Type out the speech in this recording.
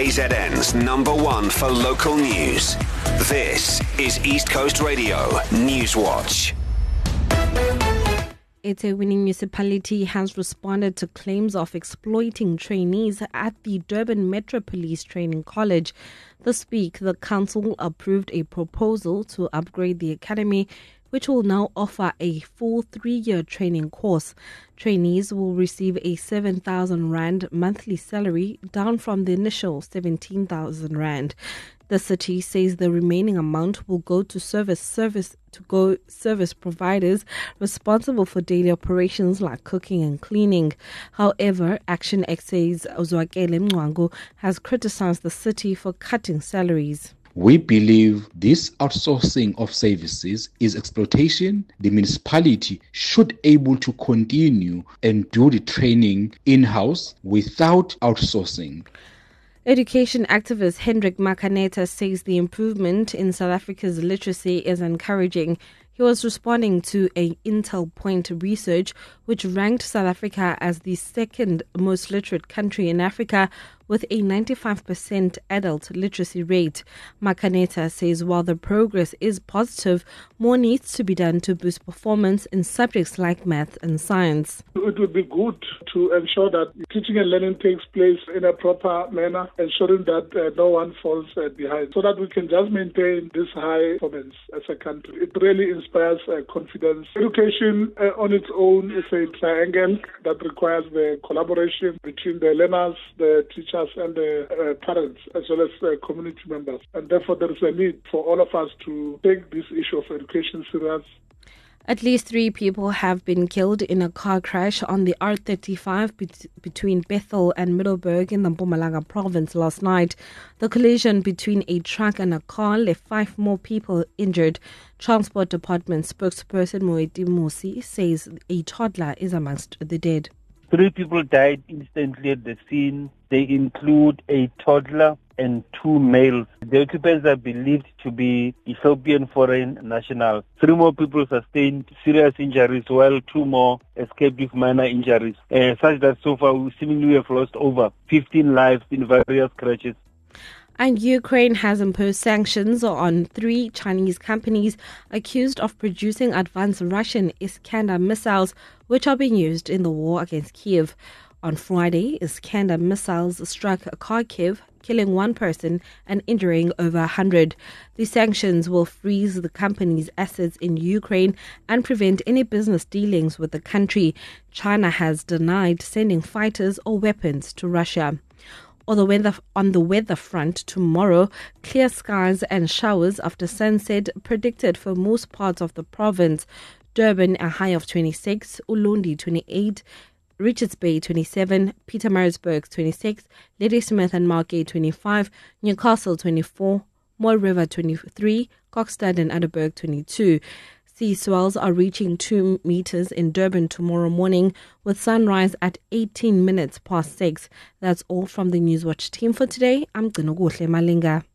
KZN's #1 for local news. This is East Coast Radio News Watch. eThekwini municipality has responded to claims of exploiting trainees at the Durban Metro Police Training College. This week, the council approved a proposal to upgrade the academy, which will now offer a full 3-year training course. Trainees will receive a 7,000 Rand monthly salary, down from the initial 17,000 Rand. The city says the remaining amount will go to service providers responsible for daily operations like cooking and cleaning. However, Action XA's Zwakele Mngwangu has criticized the city for cutting salaries. We believe this outsourcing of services is exploitation. The municipality should be able to continue and do the training in-house without outsourcing. Education activist Hendrik Makaneta says the improvement in South Africa's literacy is encouraging. He was responding to a Intel Point research which ranked South Africa as the second most literate country in Africa with a 95% adult literacy rate. Makaneta says while the progress is positive, more needs to be done to boost performance in subjects like math and science. It would be good to ensure that teaching and learning takes place in a proper manner, ensuring that no one falls behind, so that we can just maintain this high performance as a country. It really inspires confidence. Education on its own is a triangle that requires the collaboration between the learners, the teachers, and the parents, as well as community members. And therefore, there is a need for all of us to take this issue of education serious. At least 3 people have been killed in a car crash on the R35 between Bethel and Middelburg in the Mpumalanga province last night. The collision between a truck and a car left 5 more people injured. Transport Department spokesperson Moeti Musi says a toddler is amongst the dead. 3 people died instantly at the scene. They include a toddler and 2 males. The occupants are believed to be Ethiopian foreign nationals. 3 more people sustained serious injuries, while 2 more escaped with minor injuries, such that so far we seemingly have lost over 15 lives in various crashes. And Ukraine has imposed sanctions on 3 Chinese companies accused of producing advanced Russian Iskander missiles, which are being used in the war against Kiev. On Friday, Iskander missiles struck Kharkiv, killing 1 person and injuring over 100. The sanctions will freeze the company's assets in Ukraine and prevent any business dealings with the country. China has denied sending fighters or weapons to Russia. On the weather front tomorrow, clear skies and showers after sunset predicted for most parts of the province. Durban a high of 26, Ulundi 28, Richards Bay 27, Pietermaritzburg 26, Ladysmith and Margate 25, Newcastle 24, Moy River 23, Kokstad and Adderberg 22. Sea swells are reaching 2 meters in Durban tomorrow morning, with sunrise at 18 minutes past 6. That's all from the Newswatch team for today. I'm Ginoguhle Malinga.